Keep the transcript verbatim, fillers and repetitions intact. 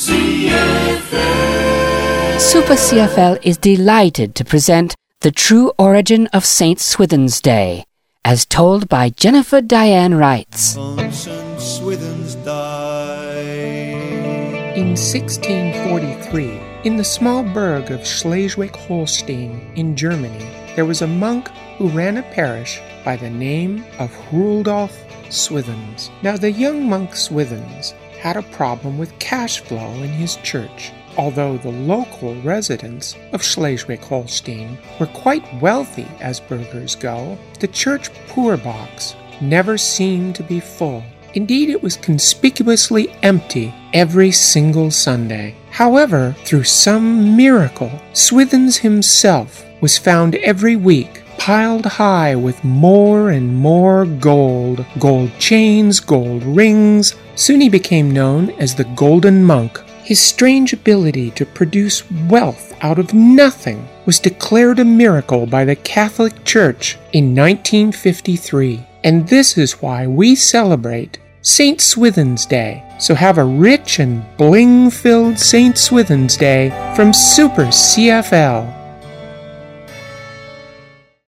C F L. Super C F L is delighted to present The True Origin of Saint Swithin's Day, as told by Jennifer Diane Wrights. Saint Swithin's died in sixteen forty-three, in the small burg of Schleswig-Holstein in Germany, there was a monk who ran a parish by the name of Rudolf Swithins. Now, the young monk Swithins had a problem with cash flow in his church. Although the local residents of Schleswig-Holstein were quite wealthy as burghers go, the church poor box never seemed to be full. Indeed, it was conspicuously empty every single Sunday. However, through some miracle, Swithins himself was found every week piled high with more and more gold, gold chains, gold rings. Soon he became known as the Golden Monk. His strange ability to produce wealth out of nothing was declared a miracle by the Catholic Church in nineteen fifty-three. And this is why we celebrate Saint Swithin's Day. So have a rich and bling-filled Saint Swithin's Day from Super C F L.